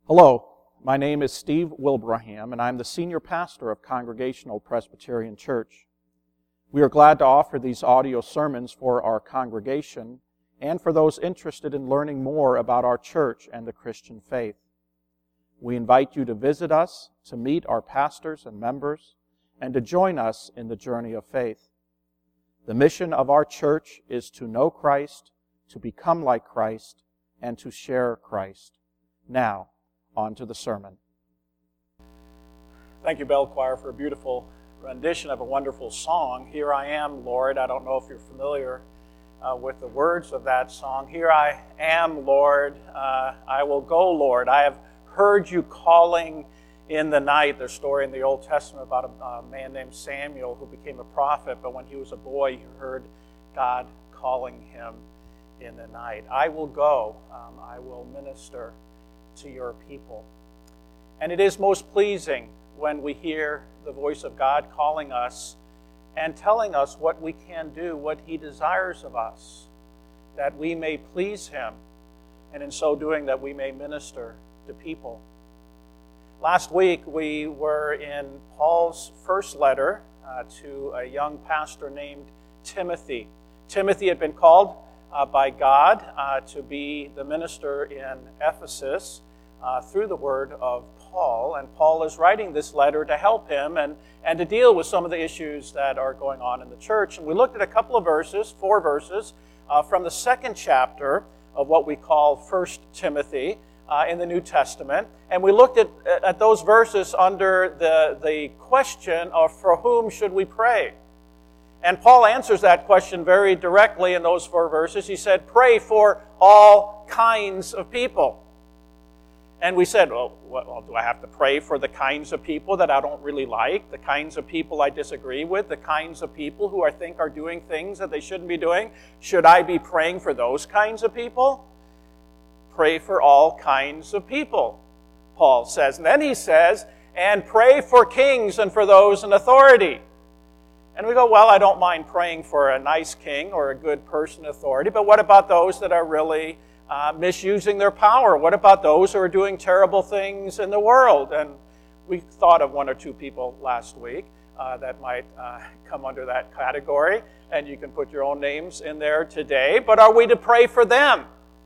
Hello, my name is Steve Wilbraham, and I'm the senior pastor of Congregational Presbyterian Church. We are glad to offer these audio sermons for our congregation and for those interested in learning more about our church and the Christian faith. We invite you to visit us, to meet our pastors and members, and to join us in the journey of faith. The mission of our church is to know Christ, to become like Christ, and to share Christ. Now, on to the sermon. Thank you, Bell Choir, for a beautiful rendition of a wonderful song. Here I am, Lord. I don't know if you're familiar with the words of that song. Here I am, Lord. I will go, Lord. I have heard you calling in the night. There's a story in the Old Testament about a man named Samuel who became a prophet, but when he was a boy, he heard God calling him in the night. I will go. I will minister to your people. And it is most pleasing when we hear the voice of God calling us and telling us what we can do, what He desires of us, that we may please Him, and in so doing that we may minister to people. Last week we were in Paul's first letter to a young pastor named Timothy. Timothy had been called by God to be the minister in Ephesus through the word of Paul. And Paul is writing this letter to help him and to deal with some of the issues that are going on in the church. And we looked at a couple of verses, 4 verses, from the second chapter of what we call 1 Timothy in the New Testament. And we looked at those verses under the question of for whom should we pray? And Paul answers that question very directly in those 4 verses. He said, pray for all kinds of people. And we said, well, do I have to pray for the kinds of people that I don't really like, the kinds of people I disagree with, the kinds of people who I think are doing things that they shouldn't be doing? Should I be praying for those kinds of people? Pray for all kinds of people, Paul says. And then he says, and pray for kings and for those in authority. And we go, well, I don't mind praying for a nice king or a good person in authority, but what about those that are really misusing their power? What about those who are doing terrible things in the world? And we thought of 1 or 2 people last week that might come under that category, and you can put your own names in there today. But are we to pray for them?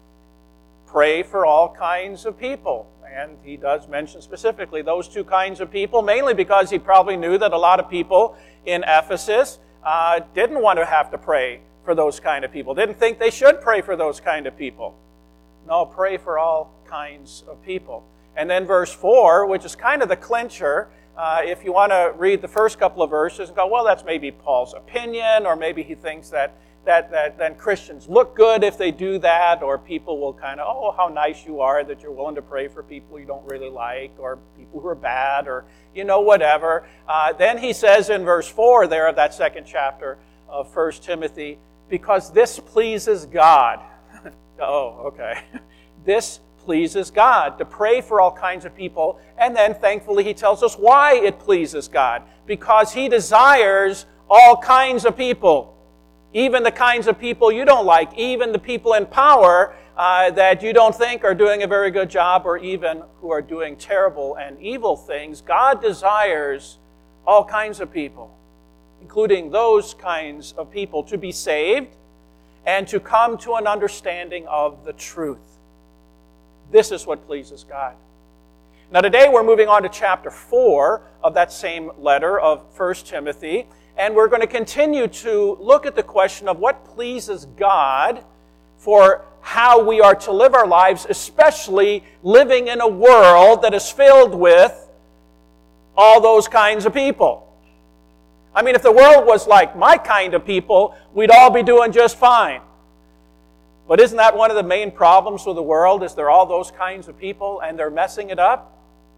Pray for all kinds of people. And he does mention specifically those 2 kinds of people, mainly because he probably knew that a lot of people in Ephesus didn't want to have to pray for those kind of people, didn't think they should pray for those kind of people. No, pray for all kinds of people. And then verse 4, which is kind of the clincher, if you want to read the first couple of verses and go, well, that's maybe Paul's opinion, or maybe he thinks that then Christians look good if they do that, or people will kind of, oh, how nice you are that you're willing to pray for people you don't really like, or people who are bad, or, whatever. Then he says in verse 4 there of that second chapter of 1 Timothy, because this pleases God. Oh, okay. This pleases God, to pray for all kinds of people. And then, thankfully, he tells us why it pleases God. Because He desires all kinds of people. Even the kinds of people you don't like. Even the people in power that you don't think are doing a very good job, or even who are doing terrible and evil things. God desires all kinds of people, including those kinds of people, to be saved and to come to an understanding of the truth. This is what pleases God. Now today we're moving on to chapter 4 of that same letter of 1 Timothy, and we're going to continue to look at the question of what pleases God for how we are to live our lives, especially living in a world that is filled with all those kinds of people. I mean, if the world was like my kind of people, we'd all be doing just fine. But isn't that one of the main problems with the world, is there all those kinds of people and they're messing it up?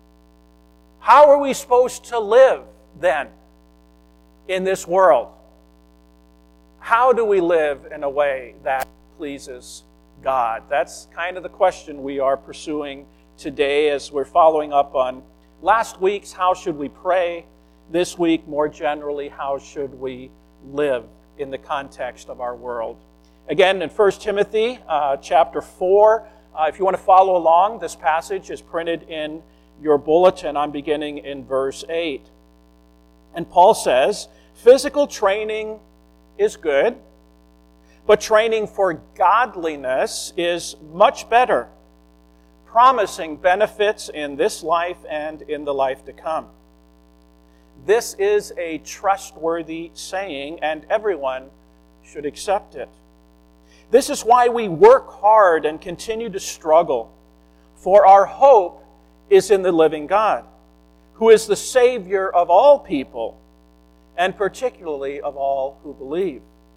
How are we supposed to live then in this world? How do we live in a way that pleases God? That's kind of the question we are pursuing today as we're following up on last week's How Should We Pray? This week, more generally, how should we live in the context of our world? Again, in 1 Timothy chapter 4, If you want to follow along, this passage is printed in your bulletin. I'm beginning in verse 8. And Paul says, physical training is good, but training for godliness is much better, promising benefits in this life and in the life to come. This is a trustworthy saying, and everyone should accept it. This is why we work hard and continue to struggle, for our hope is in the living God, who is the Savior of all people, and particularly of all who believe.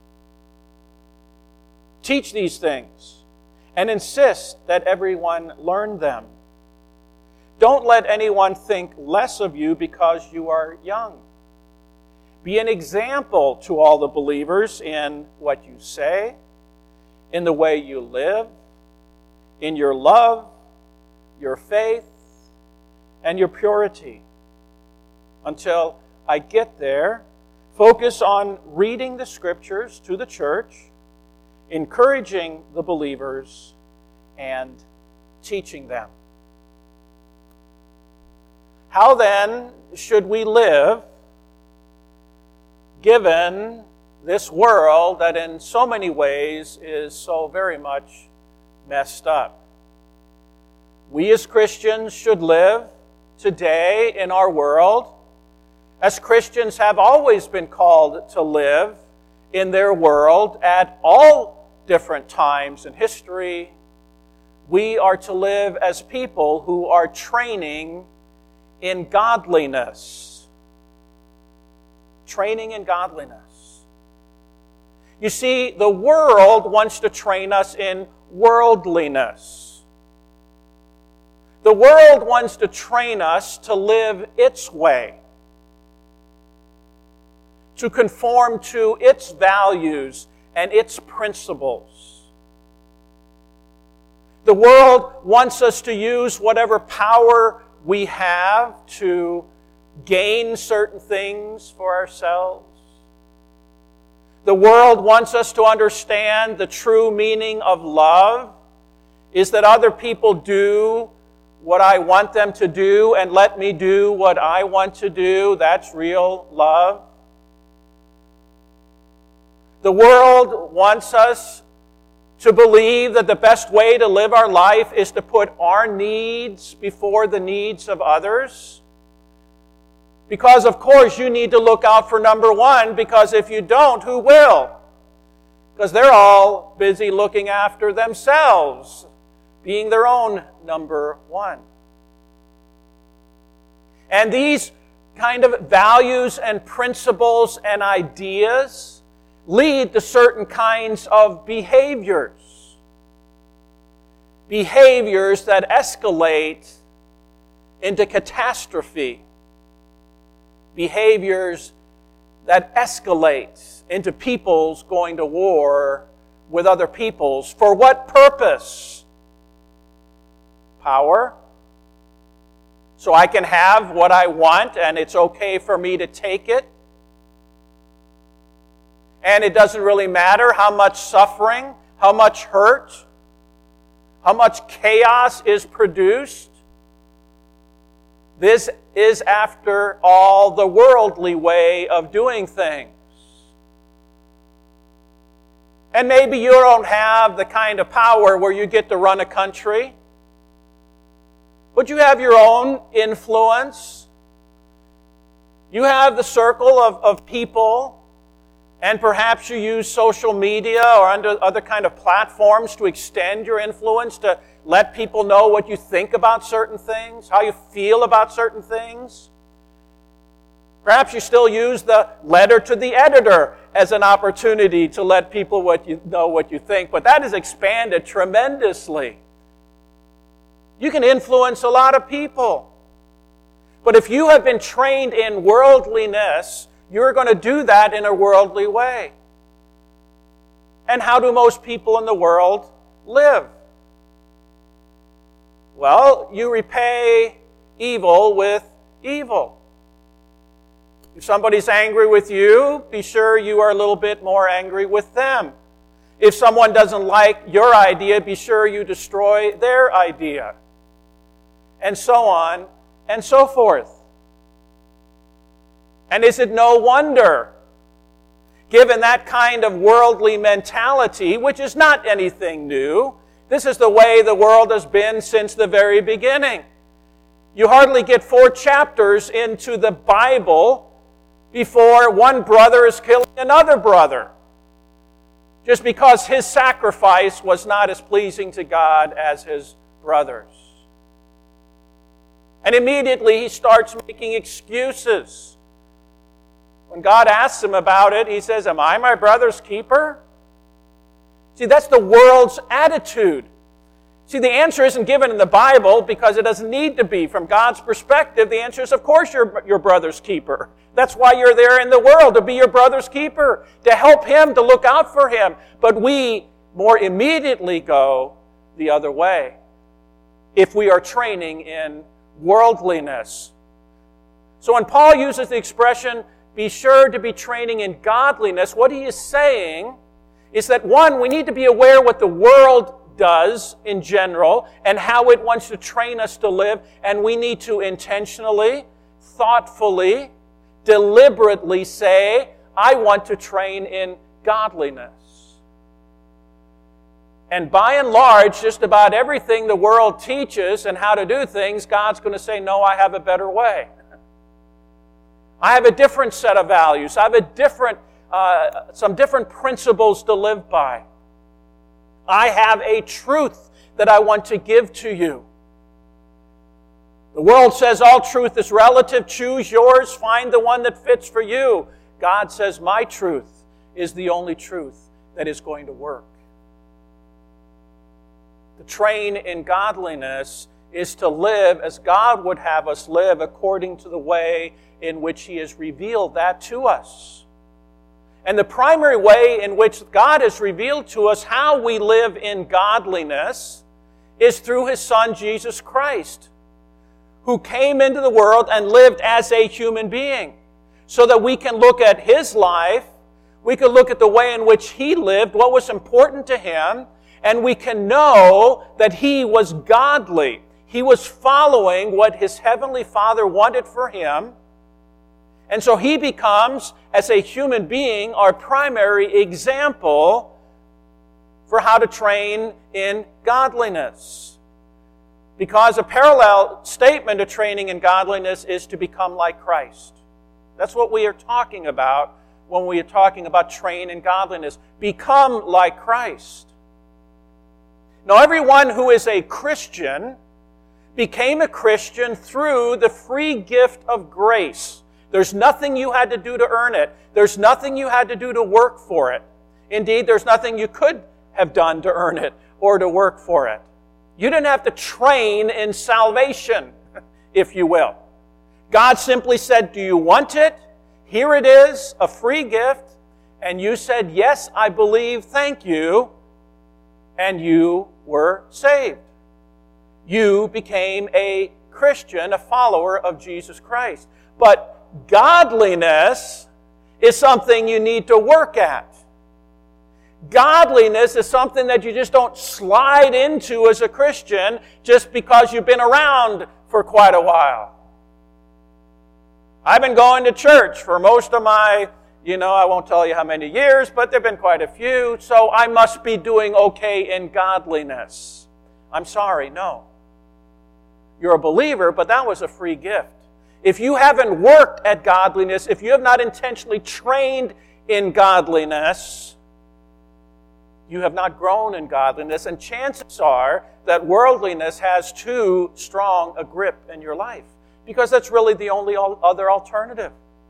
Teach these things, and insist that everyone learn them. Don't let anyone think less of you because you are young. Be an example to all the believers in what you say, in the way you live, in your love, your faith, and your purity. Until I get there, focus on reading the Scriptures to the church, encouraging the believers, and teaching them. How then should we live given this world that in so many ways is so very much messed up? We as Christians should live today in our world as Christians have always been called to live in their world at all different times in history. We are to live as people who are training in godliness. Training in godliness. You see, the world wants to train us in worldliness. The world wants to train us to live its way, to conform to its values and its principles. The world wants us to use whatever power we have to gain certain things for ourselves. The world wants us to understand the true meaning of love is that other people do what I want them to do and let me do what I want to do. That's real love. The world wants us to believe that the best way to live our life is to put our needs before the needs of others. Because, of course, you need to look out for number one, because if you don't, who will? Because they're all busy looking after themselves, being their own number one. And these kind of values and principles and ideas lead to certain kinds of behaviors. Behaviors that escalate into catastrophe. Behaviors that escalate into peoples going to war with other peoples. For what purpose? Power. So I can have what I want and it's okay for me to take it. And it doesn't really matter how much suffering, how much hurt, how much chaos is produced. This is, after all, the worldly way of doing things. And maybe you don't have the kind of power where you get to run a country, but you have your own influence. You have the circle of people. And perhaps you use social media or other kind of platforms to extend your influence, to let people know what you think about certain things, how you feel about certain things. Perhaps you still use the letter to the editor as an opportunity to let people know what you think, but that has expanded tremendously. You can influence a lot of people. But if you have been trained in worldliness, you're going to do that in a worldly way. And how do most people in the world live? Well, you repay evil with evil. If somebody's angry with you, be sure you are a little bit more angry with them. If someone doesn't like your idea, be sure you destroy their idea. And so on and so forth. And is it no wonder, given that kind of worldly mentality, which is not anything new, this is the way the world has been since the very beginning. You hardly get 4 chapters into the Bible before one brother is killing another brother, just because his sacrifice was not as pleasing to God as his brother's. And immediately he starts making excuses. When God asks him about it, he says, "Am I my brother's keeper?" See, that's the world's attitude. See, the answer isn't given in the Bible because it doesn't need to be. From God's perspective, the answer is, of course, you're your brother's keeper. That's why you're there in the world, to be your brother's keeper, to help him, to look out for him. But we more immediately go the other way if we are training in worldliness. So when Paul uses the expression, be sure to be training in godliness, what he is saying is that, one, we need to be aware what the world does in general and how it wants to train us to live, and we need to intentionally, thoughtfully, deliberately say, I want to train in godliness. And by and large, just about everything the world teaches and how to do things, God's going to say, no, I have a better way. I have a different set of values. I have some different principles to live by. I have a truth that I want to give to you. The world says all truth is relative. Choose yours. Find the one that fits for you. God says my truth is the only truth that is going to work. To train in godliness is to live as God would have us live according to the way in which He has revealed that to us. And the primary way in which God has revealed to us how we live in godliness is through His Son, Jesus Christ, who came into the world and lived as a human being, so that we can look at His life, we can look at the way in which He lived, what was important to Him, and we can know that He was godly. He was following what His Heavenly Father wanted for Him. And so He becomes, as a human being, our primary example for how to train in godliness. Because a parallel statement of training in godliness is to become like Christ. That's what we are talking about when we are talking about train in godliness. Become like Christ. Now, everyone who is a Christian became a Christian through the free gift of grace. There's nothing you had to do to earn it. There's nothing you had to do to work for it. Indeed, there's nothing you could have done to earn it or to work for it. You didn't have to train in salvation, if you will. God simply said, do you want it? Here it is, a free gift. And you said, yes, I believe, thank you. And you were saved. You became a Christian, a follower of Jesus Christ. But godliness is something you need to work at. Godliness is something that you just don't slide into as a Christian just because you've been around for quite a while. I've been going to church for most of my, I won't tell you how many years, but there have been quite a few, so I must be doing okay in godliness. I'm sorry, no. You're a believer, but that was a free gift. If you haven't worked at godliness, if you have not intentionally trained in godliness, you have not grown in godliness, and chances are that worldliness has too strong a grip in your life, because that's really the only other alternative.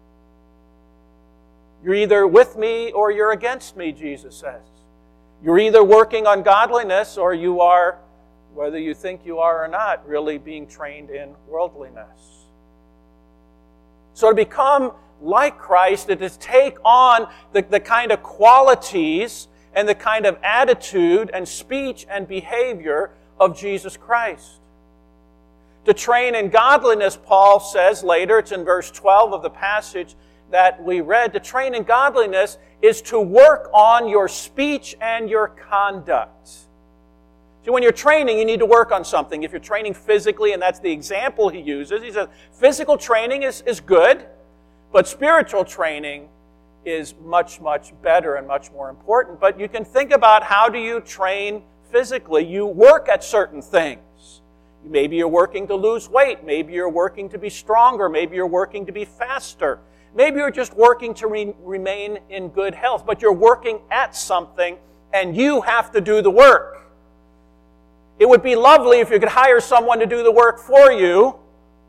You're either with me or you're against me, Jesus says. You're either working on godliness or you are, whether you think you are or not, really being trained in worldliness. So to become like Christ, it is to take on the kind of qualities and the kind of attitude and speech and behavior of Jesus Christ. To train in godliness, Paul says later, it's in verse 12 of the passage, that we read, to train in godliness is to work on your speech and your conduct. See, when you're training, you need to work on something. If you're training physically, and that's the example he uses, he says physical training is good, but spiritual training is much, much better and much more important. But you can think about, how do you train physically? You work at certain things. Maybe you're working to lose weight. Maybe you're working to be stronger. Maybe you're working to be faster. Maybe you're just working to remain in good health. But you're working at something, and you have to do the work. It would be lovely if you could hire someone to do the work for you,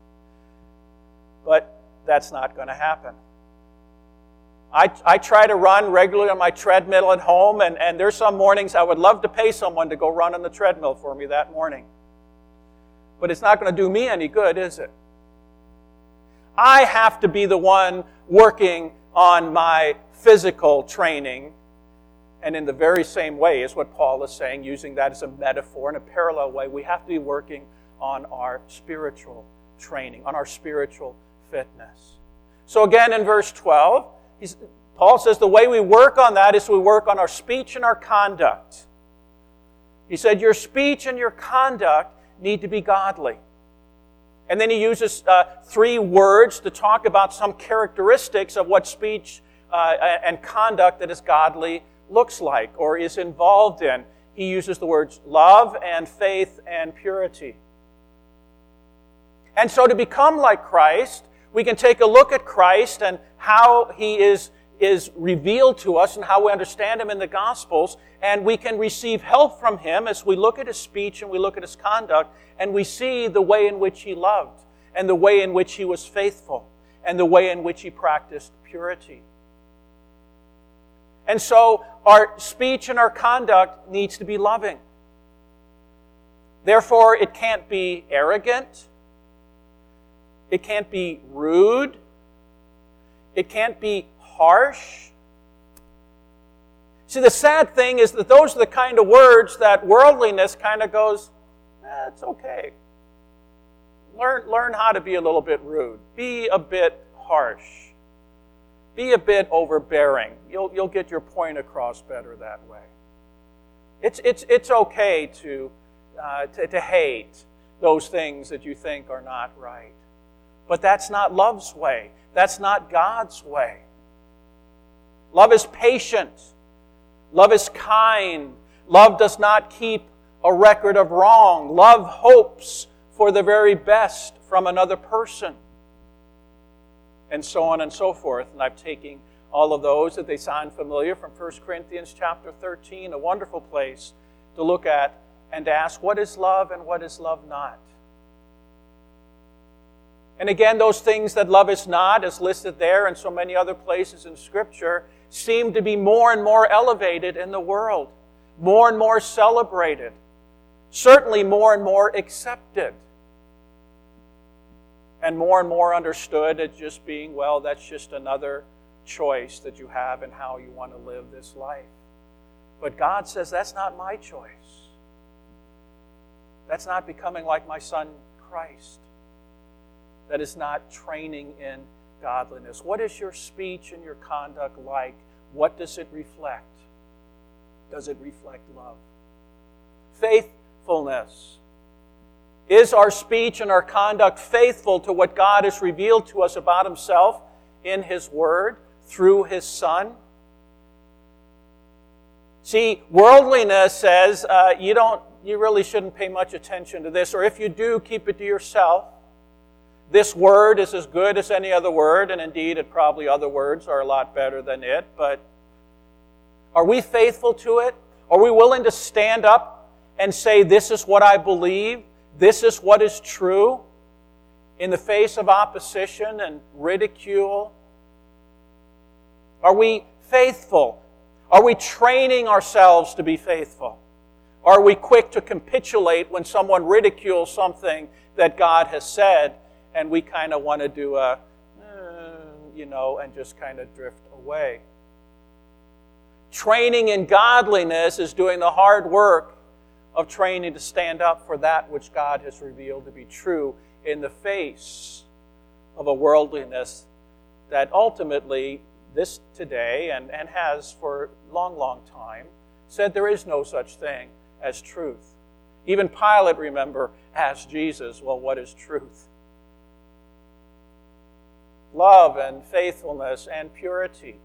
but that's not going to happen. I try to run regularly on my treadmill at home, and there's some mornings I would love to pay someone to go run on the treadmill for me that morning. But it's not going to do me any good, is it? I have to be the one working on my physical training. And in the very same way is what Paul is saying, using that as a metaphor in a parallel way. We have to be working on our spiritual training, on our spiritual fitness. So again, in verse 12, Paul says the way we work on that is we work on our speech and our conduct. He said your speech and your conduct need to be godly. And then he uses 3 words to talk about some characteristics of what speech and conduct that is godly looks like or is involved in. He uses the words love and faith and purity. And so to become like Christ, we can take a look at Christ and how he is revealed to us and how we understand him in the Gospels, and we can receive help from him as we look at his speech and we look at his conduct, and we see the way in which he loved and the way in which he was faithful and the way in which he practiced purity. And so our speech and our conduct needs to be loving. Therefore, it can't be arrogant. It can't be rude. It can't be harsh. See, the sad thing is that those are the kind of words that worldliness kind of goes, it's okay. Learn how to be a little bit rude. Be a bit harsh. Be a bit overbearing. You'll get your point across better that way. It's okay to hate those things that you think are not right. But that's not love's way. That's not God's way. Love is patient. Love is kind. Love does not keep a record of wrong. Love hopes for the very best from another person. And so on and so forth. And I'm taking all of those that they sound familiar from 1 Corinthians chapter 13, a wonderful place to look at and to ask, what is love and what is love not? And again, those things that love is not, as listed there and so many other places in Scripture, seem to be more and more elevated in the world, more and more celebrated, certainly more and more accepted, and more understood as just being, well, that's just another choice that you have in how you want to live this life. But God says, that's not my choice. That's not becoming like my Son Christ. That is not training in godliness. What is your speech and your conduct like? What does it reflect? Does it reflect love? Faithfulness. Is our speech and our conduct faithful to what God has revealed to us about himself in his Word, through his Son? See, worldliness says you really shouldn't pay much attention to this, or if you do, keep it to yourself. This word is as good as any other word, and indeed, probably other words are a lot better than it, but are we faithful to it? Are we willing to stand up and say, this is what I believe, this is what is true, in the face of opposition and ridicule? Are we faithful? Are we training ourselves to be faithful? Are we quick to capitulate when someone ridicules something that God has said, and we kind of want to do and just kind of drift away? Training in godliness is doing the hard work of training to stand up for that which God has revealed to be true in the face of a worldliness that ultimately this today, and has for a long, long time, said there is no such thing as truth. Even Pilate, remember, asked Jesus, well, what is truth? Love and faithfulness and purity.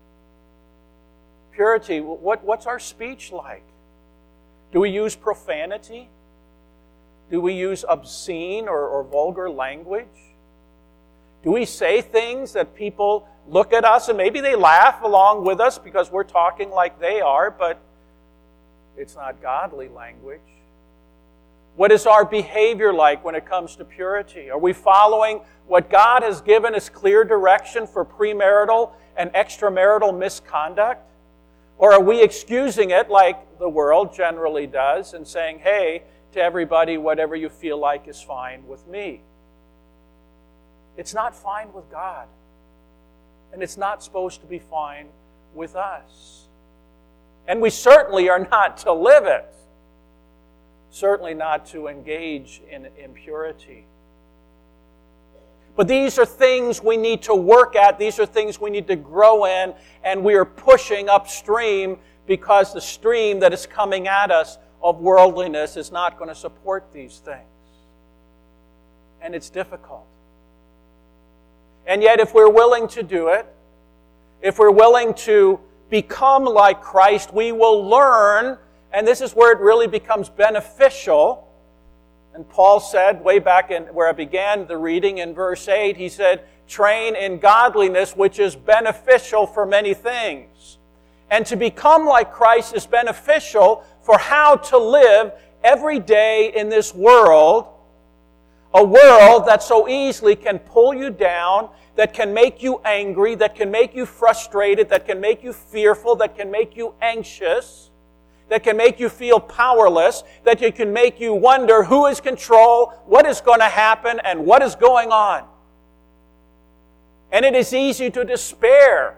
Purity, what's our speech like? Do we use profanity? Do we use obscene or vulgar language? Do we say things that people look at us and maybe they laugh along with us because we're talking like they are, but it's not godly language? What is our behavior like when it comes to purity? Are we following what God has given as clear direction for premarital and extramarital misconduct? Or are we excusing it like the world generally does and saying, hey, to everybody, whatever you feel like is fine with me? It's not fine with God. And it's not supposed to be fine with us. And we certainly are not to live it. Certainly not to engage in impurity. But these are things we need to work at. These are things we need to grow in. And we are pushing upstream because the stream that is coming at us of worldliness is not going to support these things. And it's difficult. And yet if we're willing to do it, if we're willing to become like Christ, we will learn, and this is where it really becomes beneficial. And Paul said, way back in where I began the reading in verse 8, he said, train in godliness, which is beneficial for many things. And to become like Christ is beneficial for how to live every day in this world, a world that so easily can pull you down, that can make you angry, that can make you frustrated, that can make you fearful, that can make you anxious, that can make you feel powerless, that can make you wonder who is in control, what is going to happen, and what is going on. And it is easy to despair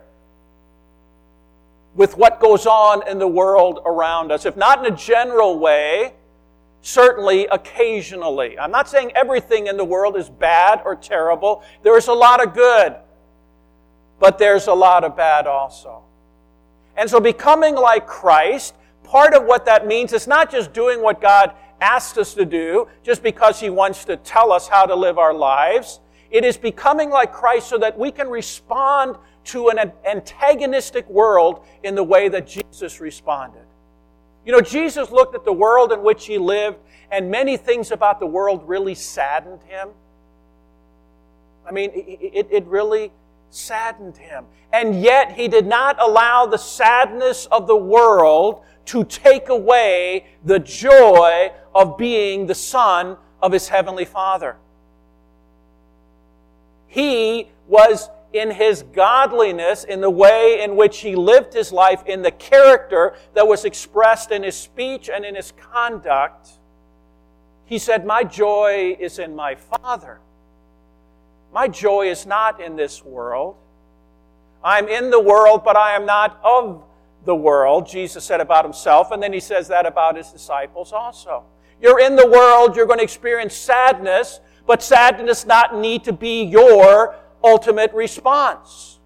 with what goes on in the world around us. If not in a general way, certainly occasionally. I'm not saying everything in the world is bad or terrible. There is a lot of good, but there's a lot of bad also. And so becoming like Christ, part of what that means is not just doing what God asked us to do just because He wants to tell us how to live our lives. It is becoming like Christ so that we can respond to an antagonistic world in the way that Jesus responded. You know, Jesus looked at the world in which He lived, and many things about the world really saddened Him. I mean, it really saddened Him. And yet, He did not allow the sadness of the world to take away the joy of being the Son of His Heavenly Father. He was in His godliness, in the way in which He lived His life, in the character that was expressed in His speech and in His conduct, He said, my joy is in my Father. My joy is not in this world. I'm in the world, but I am not of the world, Jesus said about Himself, and then He says that about His disciples also. You're in the world, you're going to experience sadness, but sadness does not need to be your ultimate response.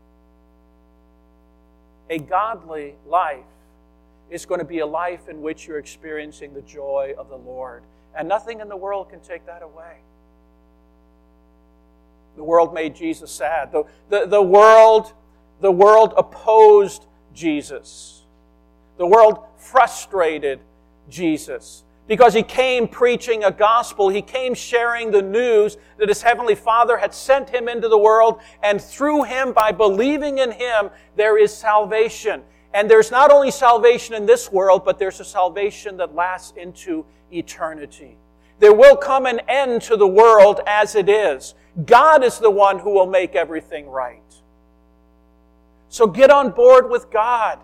A godly life is going to be a life in which you're experiencing the joy of the Lord. And nothing in the world can take that away. The world made Jesus sad. The world opposed Jesus. The world frustrated Jesus. Because He came preaching a gospel. He came sharing the news that His Heavenly Father had sent Him into the world. And through Him, by believing in Him, there is salvation. And there's not only salvation in this world, but there's a salvation that lasts into eternity. There will come an end to the world as it is. God is the one who will make everything right. So get on board with God.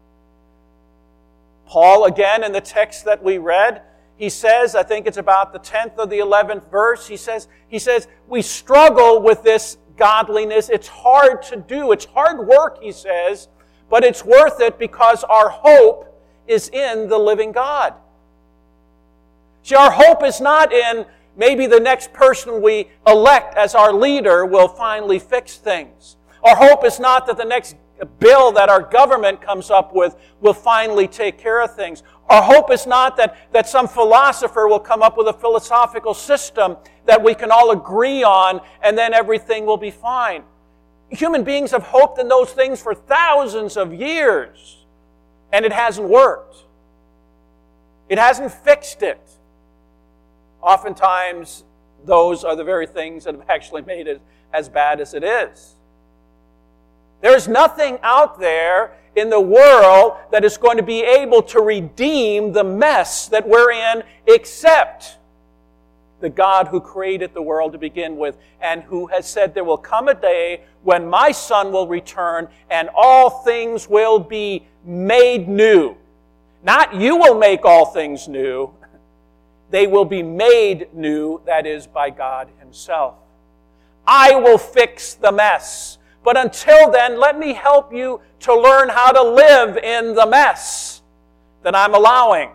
Paul, again, in the text that we read, he says, I think it's about the 10th or the 11th verse, he says, we struggle with this godliness. It's hard to do. It's hard work, he says, but it's worth it because our hope is in the living God. See, our hope is not in maybe the next person we elect as our leader will finally fix things. Our hope is not that the next bill that our government comes up with will finally take care of things. Our hope is not that some philosopher will come up with a philosophical system that we can all agree on and then everything will be fine. Human beings have hoped in those things for thousands of years, and it hasn't worked. It hasn't fixed it. Oftentimes, those are the very things that have actually made it as bad as it is. There's nothing out there in the world that is going to be able to redeem the mess that we're in except the God who created the world to begin with and who has said there will come a day when my Son will return and all things will be made new. Not you will make all things new. They will be made new, that is, by God Himself. I will fix the mess. But until then, let me help you to learn how to live in the mess that I'm allowing.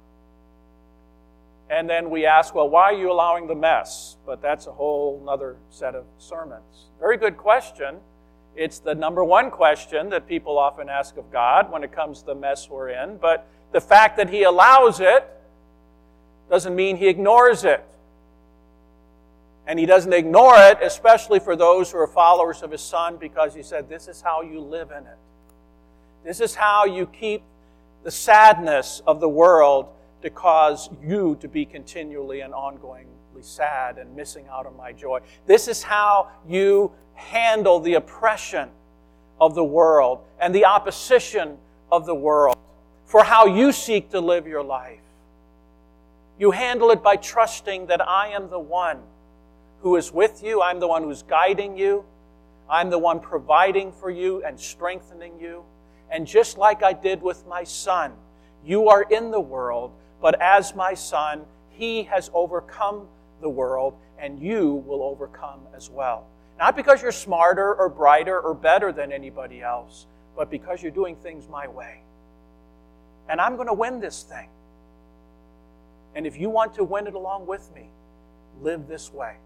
And then we ask, well, why are you allowing the mess? But that's a whole other set of sermons. Very good question. It's the number one question that people often ask of God when it comes to the mess we're in. But the fact that He allows it doesn't mean He ignores it. And He doesn't ignore it, especially for those who are followers of His Son, because He said, this is how you live in it. This is how you keep the sadness of the world to cause you to be continually and ongoingly sad and missing out on my joy. This is how you handle the oppression of the world and the opposition of the world for how you seek to live your life. You handle it by trusting that I am the one who is with you. I'm the one who's guiding you. I'm the one providing for you and strengthening you. And just like I did with my Son, you are in the world, but as my Son, He has overcome the world, and you will overcome as well. Not because you're smarter or brighter or better than anybody else, but because you're doing things my way. And I'm going to win this thing. And if you want to win it along with me, live this way.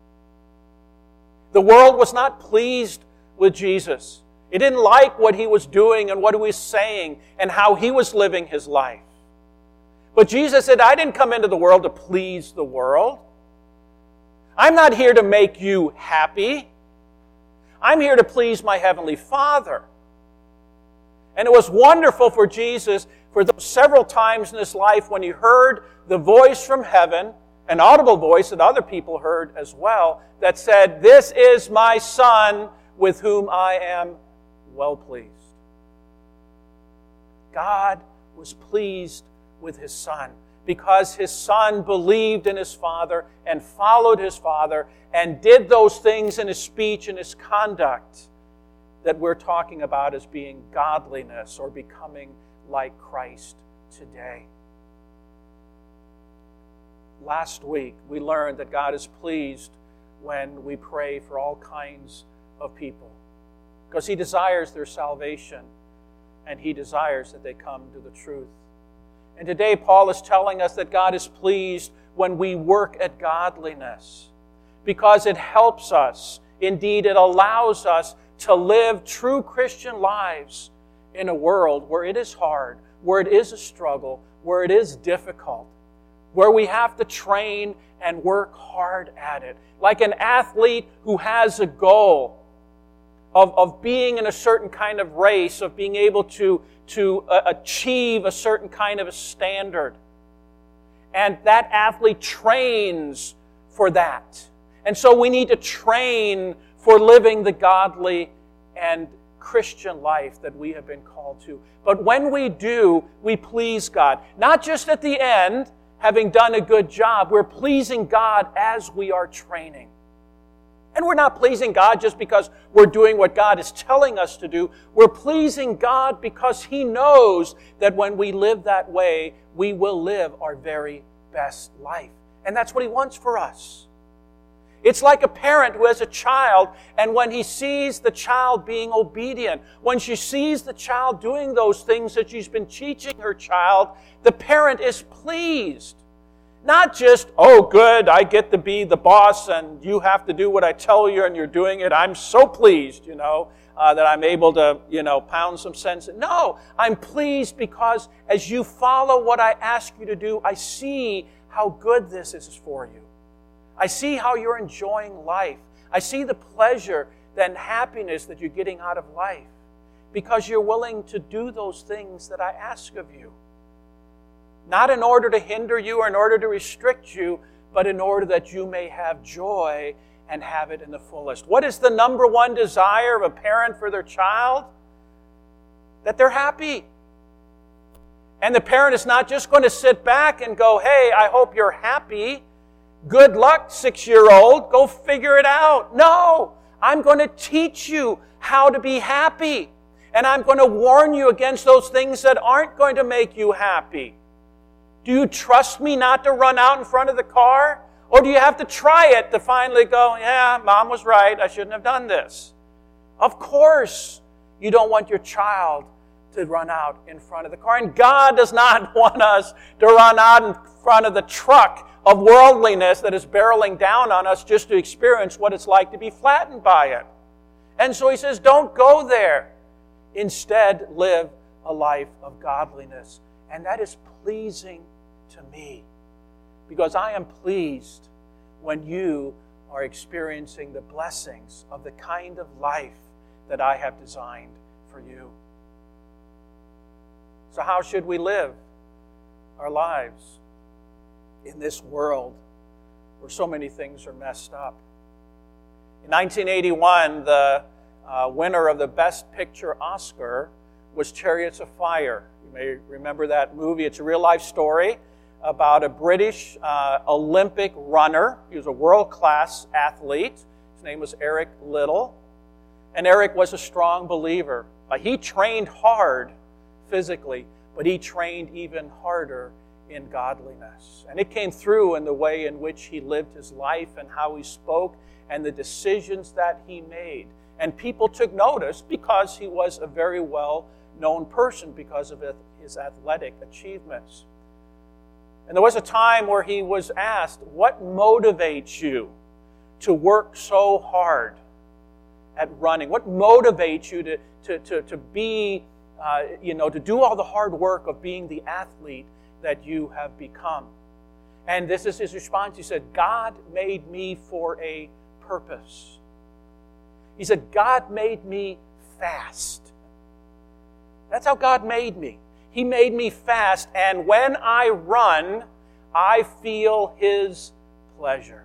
The world was not pleased with Jesus. It didn't like what He was doing and what He was saying and how He was living His life. But Jesus said, I didn't come into the world to please the world. I'm not here to make you happy. I'm here to please my Heavenly Father. And it was wonderful for Jesus for those several times in His life when He heard the voice from heaven, an audible voice that other people heard as well, that said, this is my Son with whom I am well pleased. God was pleased with His Son because His Son believed in His Father and followed His Father and did those things in His speech and His conduct that we're talking about as being godliness or becoming like Christ today. Last week, we learned that God is pleased when we pray for all kinds of people because He desires their salvation and He desires that they come to the truth. And today, Paul is telling us that God is pleased when we work at godliness because it helps us. Indeed, it allows us to live true Christian lives in a world where it is hard, where it is a struggle, where it is difficult, where we have to train and work hard at it. Like an athlete who has a goal of being in a certain kind of race, of being able to achieve a certain kind of a standard. And that athlete trains for that. And so we need to train for living the godly and Christian life that we have been called to. But when we do, we please God. Not just at the end, having done a good job. We're pleasing God as we are training. And we're not pleasing God just because we're doing what God is telling us to do. We're pleasing God because He knows that when we live that way, we will live our very best life. And that's what He wants for us. It's like a parent who has a child, and when he sees the child being obedient, when she sees the child doing those things that she's been teaching her child, the parent is pleased Not just, oh, good, I get to be the boss and you have to do what I tell you and you're doing it. I'm so pleased, that I'm able to, pound some sense. No, I'm pleased because as you follow what I ask you to do, I see how good this is for you. I see how you're enjoying life. I see the pleasure and happiness that you're getting out of life because you're willing to do those things that I ask of you. Not in order to hinder you or in order to restrict you, but in order that you may have joy and have it in the fullest. What is the number one desire of a parent for their child? That they're happy. And the parent is not just going to sit back and go, hey, I hope you're happy. Good luck, 6-year-old. Go figure it out. No, I'm going to teach you how to be happy. And I'm going to warn you against those things that aren't going to make you happy. Do you trust me not to run out in front of the car? Or do you have to try it to finally go, yeah, Mom was right, I shouldn't have done this? Of course, you don't want your child to run out in front of the car. And God does not want us to run out in front of the truck of worldliness that is barreling down on us just to experience what it's like to be flattened by it. And so He says, don't go there. Instead, live a life of godliness. And that is pleasing to me, because I am pleased when you are experiencing the blessings of the kind of life that I have designed for you. So how should we live our lives in this world where so many things are messed up? In 1981, the winner of the Best Picture Oscar was Chariots of Fire. You may remember that movie. It's a real-life story about a British Olympic runner. He was a world-class athlete. His name was Eric Liddell. And Eric was a strong believer. He trained hard physically, but he trained even harder in godliness. And it came through in the way in which he lived his life and how he spoke and the decisions that he made. And people took notice because he was a very well-known person because of his athletic achievements. And there was a time where he was asked, what motivates you to work so hard at running? What motivates you to be, to do all the hard work of being the athlete that you have become? And this is his response. He said, God made me for a purpose. He said, God made me fast. That's how God made me. He made me fast, and when I run, I feel His pleasure.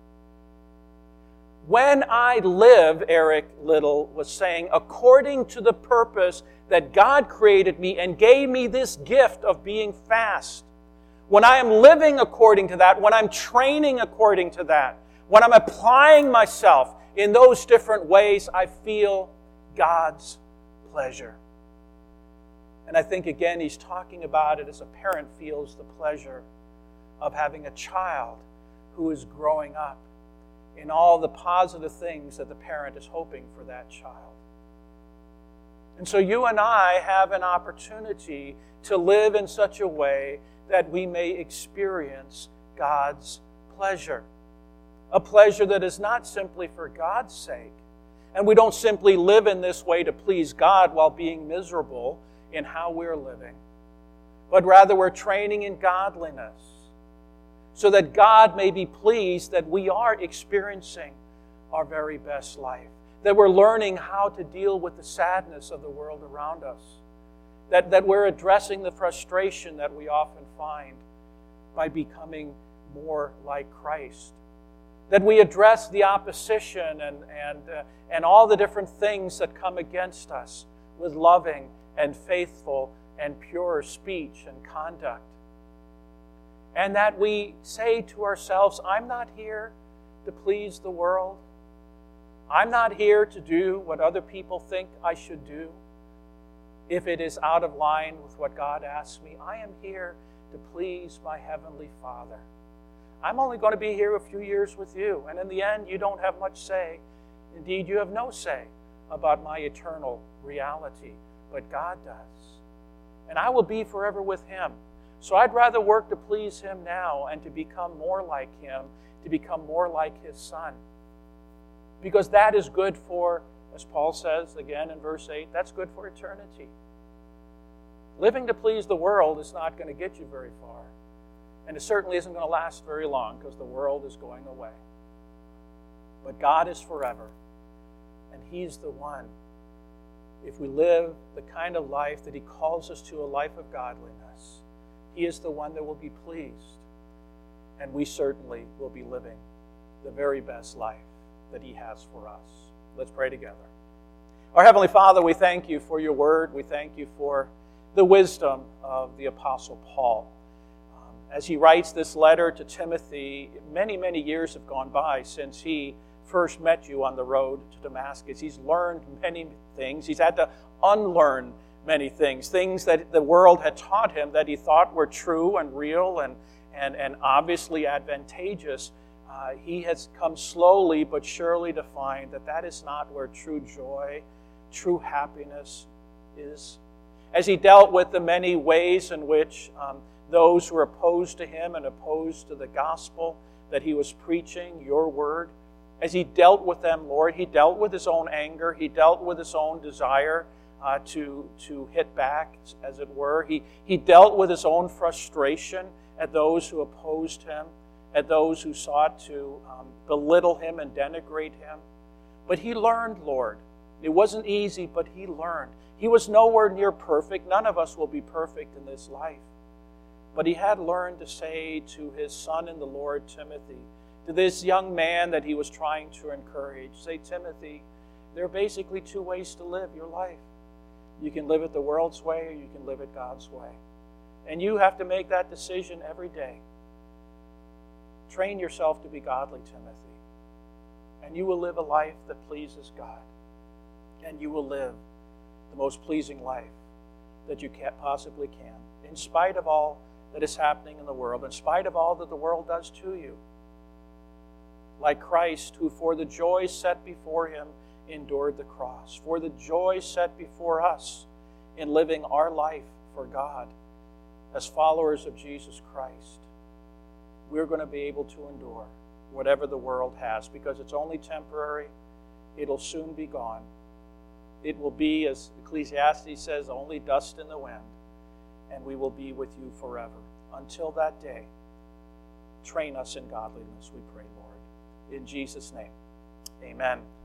When I live, Eric Liddell was saying, according to the purpose that God created me and gave me this gift of being fast, when I am living according to that, when I'm training according to that, when I'm applying myself in those different ways, I feel God's pleasure. And I think, again, he's talking about it as a parent feels the pleasure of having a child who is growing up in all the positive things that the parent is hoping for that child. And so you and I have an opportunity to live in such a way that we may experience God's pleasure. A pleasure that is not simply for God's sake. And we don't simply live in this way to please God while being miserable in how we're living. But rather we're training in godliness so that God may be pleased that we are experiencing our very best life. That we're learning how to deal with the sadness of the world around us. That we're addressing the frustration that we often find by becoming more like Christ. That we address the opposition and all the different things that come against us with loving and faithful and pure speech and conduct. And that we say to ourselves, I'm not here to please the world. I'm not here to do what other people think I should do. If it is out of line with what God asks me, I am here to please my Heavenly Father. I'm only going to be here a few years with you, and in the end, you don't have much say. Indeed, you have no say about my eternal reality, but God does. And I will be forever with Him. So I'd rather work to please Him now and to become more like Him, to become more like His Son. Because that is good for, as Paul says again in verse 8, that's good for eternity. Living to please the world is not going to get you very far. And it certainly isn't going to last very long because the world is going away. But God is forever. And He's the one. If we live the kind of life that He calls us to, a life of godliness, He is the one that will be pleased. And we certainly will be living the very best life that He has for us. Let's pray together. Our Heavenly Father, we thank You for Your word. We thank You for the wisdom of the Apostle Paul. As he writes this letter to Timothy, many, many years have gone by since he first met You on the road to Damascus. He's learned many things. He's had to unlearn many things, things that the world had taught him that he thought were true and real and obviously advantageous. He has come slowly but surely to find that that is not where true joy, true happiness is. As he dealt with the many ways in which those who were opposed to him and opposed to the gospel that he was preaching, Your word, as he dealt with them, Lord, he dealt with his own anger. He dealt with his own desire to hit back, as it were. He dealt with his own frustration at those who opposed him, at those who sought to belittle him and denigrate him. But he learned, Lord. It wasn't easy, but he learned. He was nowhere near perfect. None of us will be perfect in this life. But he had learned to say to his son in the Lord, Timothy, to this young man that he was trying to encourage, say, Timothy, there are basically two ways to live your life. You can live it the world's way or you can live it God's way. And you have to make that decision every day. Train yourself to be godly, Timothy. And you will live a life that pleases God. And you will live the most pleasing life that you possibly can, in spite of all that is happening in the world, in spite of all that the world does to you. Like Christ, who for the joy set before Him endured the cross, for the joy set before us in living our life for God as followers of Jesus Christ, we're going to be able to endure whatever the world has, because it's only temporary. It'll soon be gone. It will be, as Ecclesiastes says, only dust in the wind, and we will be with You forever. Until that day, train us in godliness, we pray, Lord. In Jesus' name, amen.